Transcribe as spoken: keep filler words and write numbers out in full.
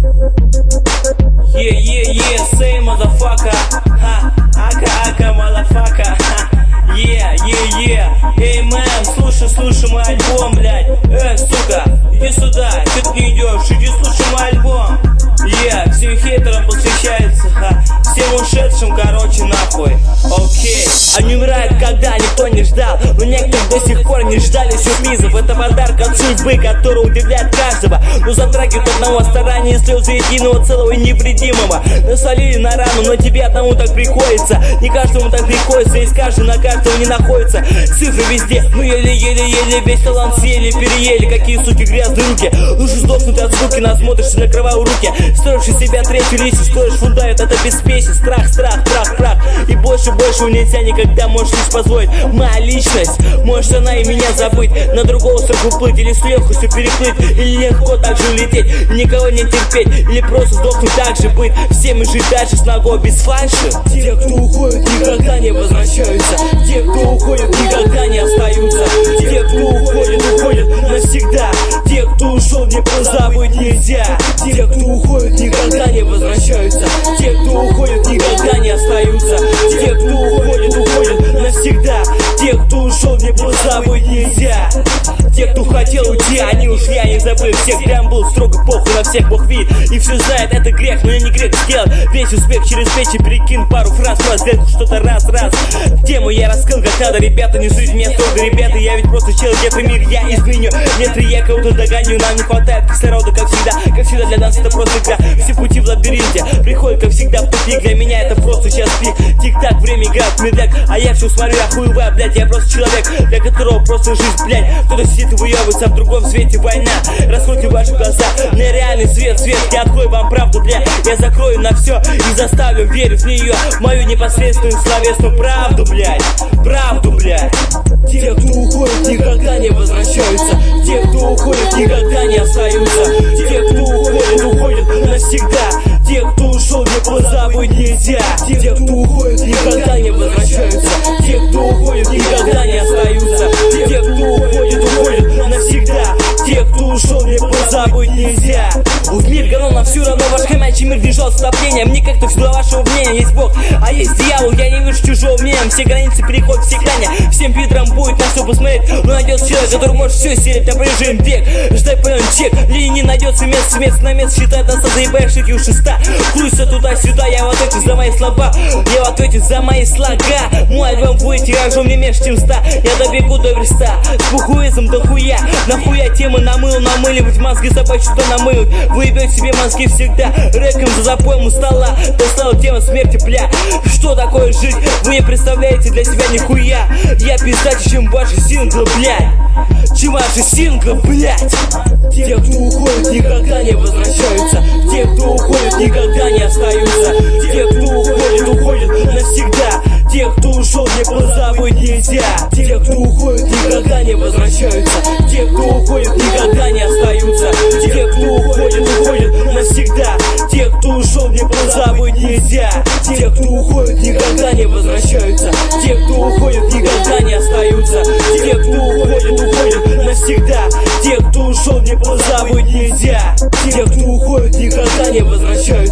Yeah, yeah, yeah, say motherfucker. Ha, ака, ака, motherfucker. Yeah, yeah, yeah. Эй, мэн, слушай, слушай мой альбом, блядь. Эй, сука, иди сюда, чё ты не идёшь? Иди слушай мой альбом. Yeah, всем хейтерам посвящается, ха. Всем ушедшим, короче, нахуй. Окей. Они умирают, когда никто не ждал, но некоторые до сих пор не ждали сюрпризов. Это подарок от судьбы, который удивляет каждого, но затрагивает одного старания и слезы единого целого и невредимого. Насолили на рану, но тебе одному так приходится. Не каждому так приходится, и каждый на каждого не находится. Цифры везде, мы еле-еле-еле весь талант съели, переели. Какие, суки, грязные руки. Лучше сдохнуть от скуки, насмотришься на кровавые руки. Строишь из себя третью личность, строишь фундамент, это беспечие. Страх, страх, страх, страх. И больше, больше нельзя никогда, можешь лишь позволить. Моя личность, можешь она и меня забыть, на другой остров уплыть, или с легкостью переплыть, или легко так же улететь, и никого не терпеть, или просто сдохнуть так же быть. Всем и жить дальше с ногой без фальши. Те, кто уходят, никогда не возвращаются. Те, кто уходят, никогда не остаются. Те, кто уходят, уходят навсегда. Те, кто ушел, не позабыть нельзя. Те, кто уходят, никогда не возвращаются. Те, кто уходят, никогда не остаются. Те, кто уходят, уходят навсегда. Те, кто ушел, не позабыть нельзя. Те, кто хотел уйти, они ушли, они забыли всех. Прям был строго похуй на всех, Бог видит и все знает, это грех, но я не грех сделать весь успех через плечи, перекинь пару фраз, разделку что-то раз-раз. Тему я раскрыл как надо, ребята, не жить меня строго, ребята, я ведь просто человек, где-то мир я изменю. Нет, я кого-то догоню, нам не хватает кислорода, как всегда. Как всегда для нас это просто игра, все пути в лабиринте приходят, как всегда, в тупик. Для меня это просто сейчас пик, тик-так, время играет в медляк, а я все смотрю, я хуевая, блядь, я просто человек, для которого просто жизнь, блядь. Кто-то сидит и выебывается, а в другом свете война. Раскройте ваши глаза, нереальный свет, свет, я открою вам правду, бля. Я закрою на все и заставлю верить в нее, мою непосредственную словесную правду, блядь. Правду, блядь. Те, кто уходят, никогда не возвращаются. Те, кто уходят, никогда не остаются. Те, кто уходят, уходят навсегда. Те, кто ушел, не позабыть нельзя. Те, кто уходят, никогда не возвращаются. Те, кто уходят, никогда не остаются. Те, кто уходят, уходят навсегда. Те, кто ушел, не позабыть нельзя. В мир говно, но все равно ваш хомячий мир не ждал ступления. Мне как-то всегда вашего мнения. Есть Бог, а есть дьявол, я не вижу чужого мнения. Все границы переходят, все грани. Всем пидорам будет на все посмотреть, но найдется человек, который может все стереть, а прижим век. Ждай полен чек, ли не найдется место, место на место, считает нас, заебаешь шики у шеста. Крутится туда-сюда, я в ответе за мои слова. Я в ответе за мои слога. Мой альбом будет тиражом не меньше, чем ста. Я добегу до верста, с пухуизмом до хуя. Нахуя темы намыл, намыливать мозги собачьи, что намылят. Вы ебете себе мозги всегда, рэком за запоем у стола. Достала тема смерти, бля. Что такое жить, вы не представляете для себя нихуя. Я пиздаче, чем ваши синглы, блядь. Чем ваши синглы, блядь. Те, кто уходят, никогда не возвращаются. Те, кто уходят, никогда не остаются. Те, кто уходят, уходят навсегда. Те, кто ушел, не позабыть нельзя. Те, кто уходят, никогда не возвращаются. Те, кто уходят, никогда не остаются. Те, кто уходят, уходят навсегда. Те, кто ушел, не позабыть нельзя. Те, кто уходят, никогда не возвращаются. Те, кто уходят, никогда не остаются. Те, кто уходят, уходят навсегда. Те, кто ушел, не позабыть нельзя. Те, кто уходят, никогда не возвращаются.